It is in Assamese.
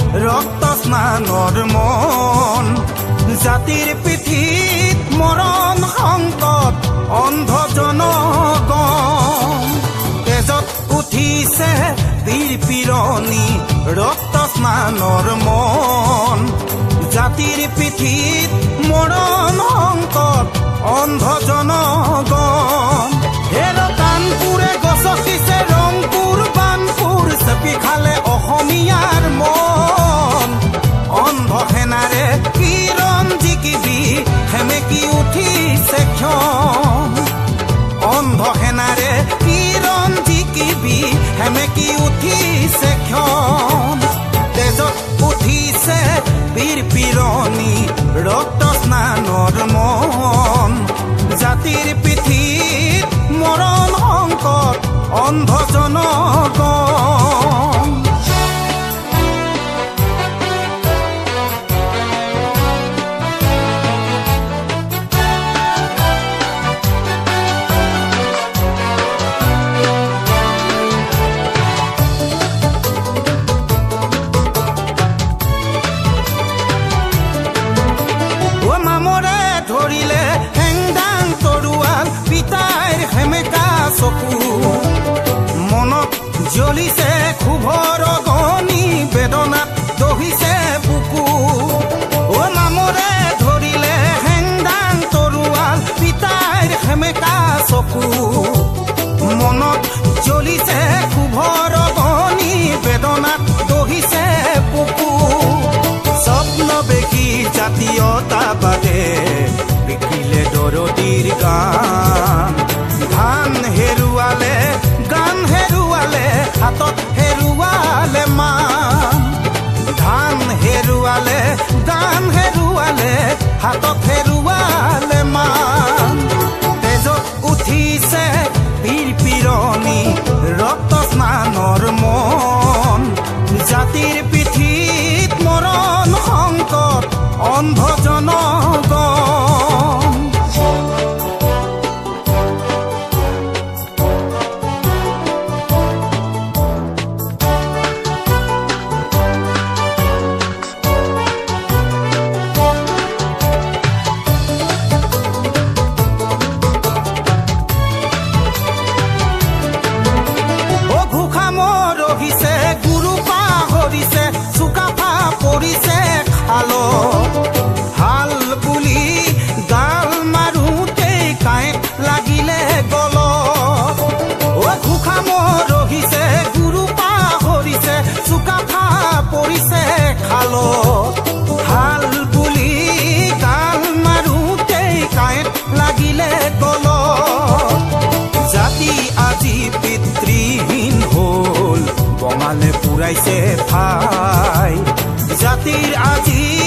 ৰক্ত স্নানৰ মন জাতিৰ পিঠিত মৰণ সংকট অন্ধ জনগণ তেজত উঠিছে বীৰ পিৰণি ৰক্ত স্নানৰ মন জাতিৰ পিঠিত মৰণ সংকট অন্ধ জনগণ হেৰ কাণপুৰে গছকিছে ৰংপুৰ বানপুৰ চেপি খালে অসমীয়াৰ মন অন্ধ সেনাৰে কিৰণ জিকিবি সেমেকি উঠিছে ক্ষণ অন্ধ সেনাৰে কিৰণ জিকিবি সেমেকি উঠিছে ক্ষণ তেজত উঠিছে বীৰ পিৰণি ৰক্ত স্নানৰ মন জাতিৰ পিঠিত মৰণ সংকট অন্ধ জনগণ ধৰিলে হেংদাং তৰুৱাল পিতাইৰ সেমেকা চকু মনত জ্বলিছে ক্ষোভৰ অগনি বেদনাত দহিছে বুকু অ মামৰে ধৰিলে হেংদাং তৰুৱাল পিতাইৰ সেমেকা চকু মনত জ্বলিছে ক্ষোভৰ অগনি বেদনাত দহিছে বুকু স্বপ্ন বেকি জাতীয়তাবাদে বিকিলে দৰদীৰ গান ধান হেৰুৱালে গান হেৰুৱালে হাতত হেৰুৱালে মান ধান হেৰুৱালে গান হেৰুৱালে হাতত হেৰুৱালে মান তেজত উঠিছে বীৰ পিৰণি ৰক্ত স্নানৰ মন জাতিৰ পিঠিত মৰণ সংকট অন্ধ জনগণ ৰহিছে গুৰু পাহৰিছে চুকাফা পৰিছে খালো হাল বুলি গাল মাৰোতে কাঁইট লাগিলে গল ঘোষাম ৰহিছে গুৰু পাহৰিছে চুকাফা পৰিছে খালো হাল বুলি গাল মাৰোতে কাঁইট লাগিলে গল জাতি আজি পিতৃহীন হ'ল বঙালে পুৰাইছে ঠাই জাতিৰ আজি